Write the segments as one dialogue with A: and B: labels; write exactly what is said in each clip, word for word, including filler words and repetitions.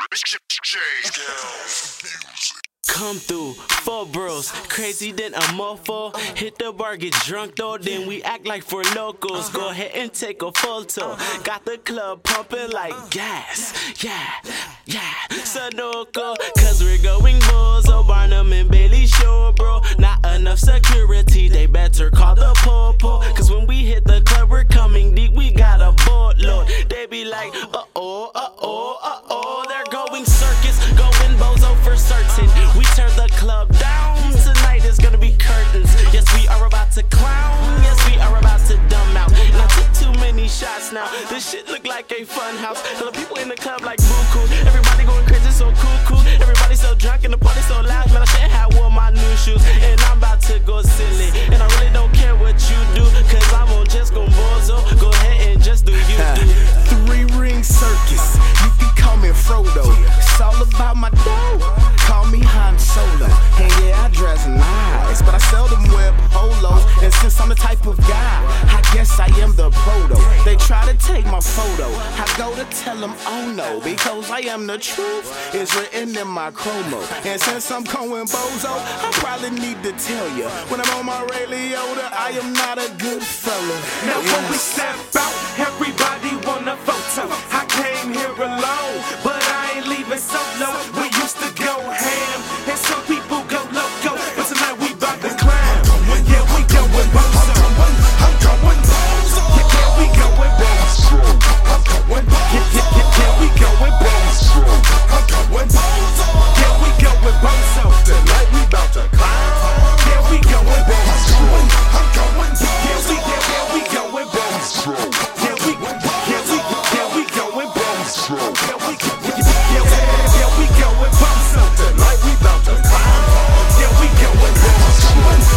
A: Come through, four bros, crazy than a mofo. Hit the bar, get drunk though, then we act like four locals. Go ahead and take a photo. Got the club pumping like gas. Yeah, yeah, Sunoco. Cause we're going Bozo, Barnum and Bailey Shore, bro. Not enough security, they better call the popo. Cause when we hit the club, we're coming deep, we got a boatload. They be like, uh oh, uh oh, uh oh. They're going circus, going Bozo for certain. We turn the club down, tonight is gonna be curtains. Yes, we are about to clown, yes, we are about to dumb out. And I took too many shots now, this shit look like a fun house. All the people in the club like buku, everybody going crazy, so cool, cool. Everybody so drunk and the party so loud, man, I shouldn't have worn my new shoes. And I'm about to go silly, and I really don't care what you do, cause I'm on just gon' Bozo. Go ahead and just do you do.
B: Three ring circus, you can call me Frodo. It's all about my dough. Call me Han Solo, and yeah, I dress nice, but I seldom wear polos. And since I'm the type of guy, I guess I am the proto. They try to take my photo, I go to tell them, oh no, because I am the truth. It's written in my chromo. And since I'm going Bozo, I probably need to tell you, when I'm on my Ray Liotta, I am not a good fella.
C: Now
B: yes.
C: When we step out, everybody want a photo. I came here alone, but I ain't leaving solo. We used to go ham, and some people go loco, but tonight we bout to climb. Yeah, we going Bozo. I'm going Bozo. Yeah, we going Bozo. I'm going Bozo. Yeah, yeah, yeah, we going Bozo. I'm going Bozo. Yeah, we going Bozo. Tonight we bout to climb. Yeah, we going Bozo. I'm going Bozo. Yeah, we yeah, yeah, we going Bozo. Yeah, we yeah, we yeah, we going Bozo. Yeah, we yeah, yeah, yeah, we going Bozo. Tonight we bout to climb. Yeah, we going Bozo.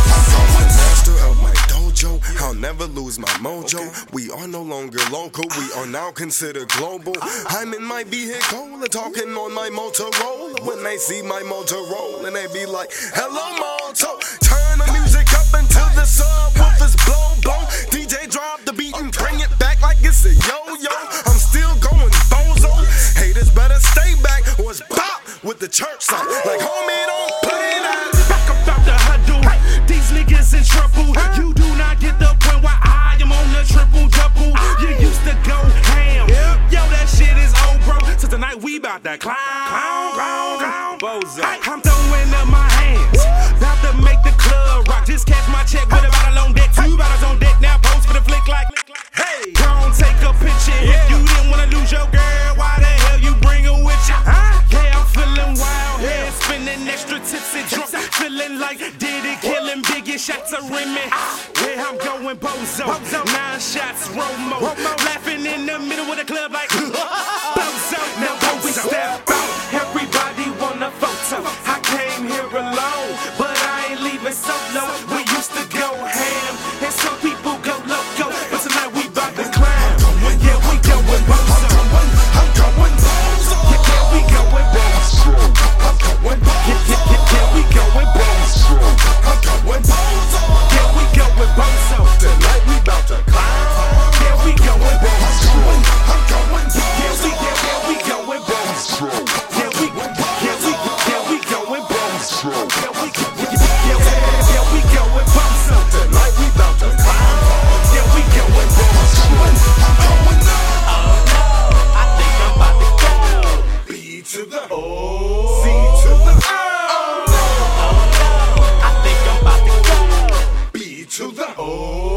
D: Master of my dojo, I'll never lose my mojo. We are no longer local, we are now considered global. I'm in my vehicle, talking on my Motorola. When they see my Motorola, and they be like, hello Moto. Turn the music up until the subwoofers blow, blow. D J drop the beat and bring it back like it's a yo-yo. I'm still going Bozo. Haters better stay back or it's pop with the church song. Like homie, don't play that.
C: Back up out the huddle. These niggas in trouble. You do not get the point why I am on the triple double. You used to go ham. Yo, that shit is old, bro. So tonight we bout to clown, clown, clown, clown. Bozo. I'm throwing up my hands. About to make the club rock. Just catch my check with a bottle on deck. Two bottles on deck. Now pose for the flick like, hey, don't take a picture. If you didn't wanna lose your girl, why the hell you bring her with you? Yeah, I'm feeling wild. Head spinning extra tipsy drunk. Feeling like Diddy killing Biggie shots of Remy. Yeah, I'm going Bozo. Nine shots, Romo. Laughing in the middle of the club like Bozo. Now when we step out, everybody want a photo. I came here alone, but I ain't leaving solo. We used to go ham, and some people go loco, but tonight we bout to climb. Yeah, we going Bozo. I'm going Bozo. Yeah, yeah, we going Bozo. I'm going Bozo. Yeah, yeah, yeah, yeah, we going Bozo. I'm going Bozo. Yeah, we going Bozo. Tonight we bout to climb. Yeah, we going Bozo. I'm going Bozo. Yeah, we yeah, yeah, we going Bozo. Yeah, we yeah, we yeah, we going Bozo. Yeah, we yeah, yeah, yeah, we going Bozo. Tonight we bout to climb. Yeah, we going Bozo. I'm going up.
A: Oh no, I think I'm about to go.
C: B to the O, C to the O.
A: Oh no, I think I'm about to go.
C: B to the O.